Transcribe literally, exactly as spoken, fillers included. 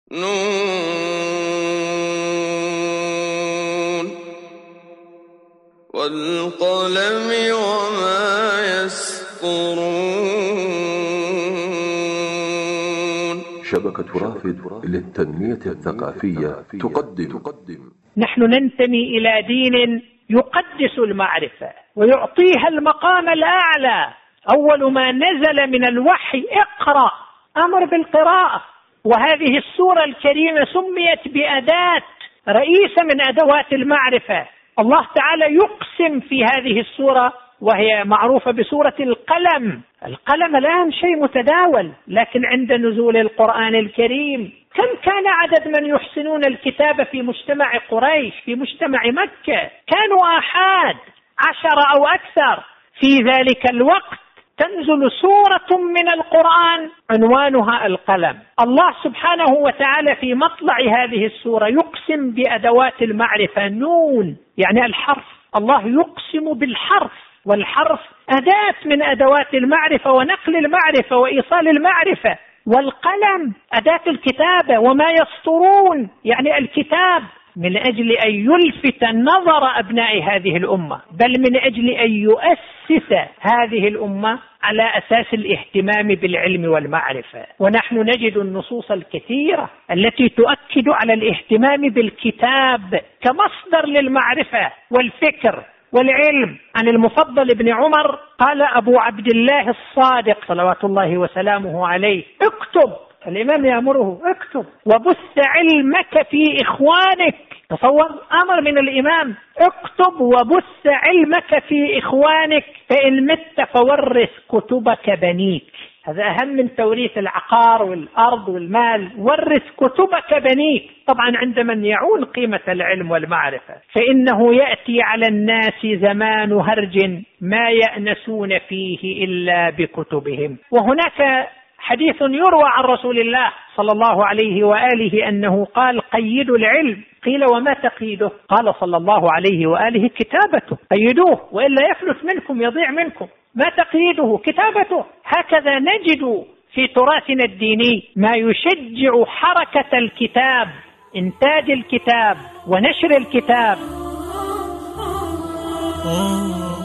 نون والقلم وما يسطرون. شبكة رافد للتنمية الثقافية تقدم نحن ننتمي إلى دين يقدس المعرفة ويعطيها المقام الأعلى. أول ما نزل من الوحي اقرأ، أمر بالقراءة، وهذه السورة الكريمة سميت بأداة رئيسة من أدوات المعرفة. الله تعالى يقسم في هذه السورة وهي معروفة بسورة القلم. القلم الآن شيء متداول، لكن عند نزول القرآن الكريم كم كان عدد من يحسنون الكتابة في مجتمع قريش، في مجتمع مكة؟ كانوا آحاد، عشرة أو أكثر. في ذلك الوقت تنزل سورة من القرآن عنوانها القلم. الله سبحانه وتعالى في مطلع هذه السورة يقسم بأدوات المعرفة. نون يعني الحرف، الله يقسم بالحرف، والحرف أداة من أدوات المعرفة ونقل المعرفة وإيصال المعرفة. والقلم أداة الكتابة، وما يسطرون يعني الكتاب، من أجل أن يلفت نظر أبناء هذه الأمة، بل من أجل أن يؤسس هذه الأمة على أساس الاهتمام بالعلم والمعرفة. ونحن نجد النصوص الكثيرة التي تؤكد على الاهتمام بالكتاب كمصدر للمعرفة والفكر والعلم. عن المفضل بن عمر قال أبو عبد الله الصادق صلوات الله وسلامه عليه: اكتب، الإمام يأمره اكتب وبث علمك في إخوانك. تصور أمر من الإمام: اكتب وبث علمك في إخوانك، فإن مت فورث كتبك بنيك. هذا أهم من توريث العقار والأرض والمال. ورث كتبك بنيك. طبعا عند من يعون قيمة العلم والمعرفة، فإنه يأتي على الناس زمان هرج ما يأنسون فيه إلا بكتبهم. وهناك حديث يروى عن رسول الله صلى الله عليه وآله أنه قال: قيدوا العلم. قيل: وما تقيده؟ قال صلى الله عليه وآله: كتابته. قيدوه وإلا يفلت منكم، يضيع منكم. ما تقييده؟ كتابته. هكذا نجد في تراثنا الديني ما يشجع حركة الكتاب، إنتاج الكتاب ونشر الكتاب.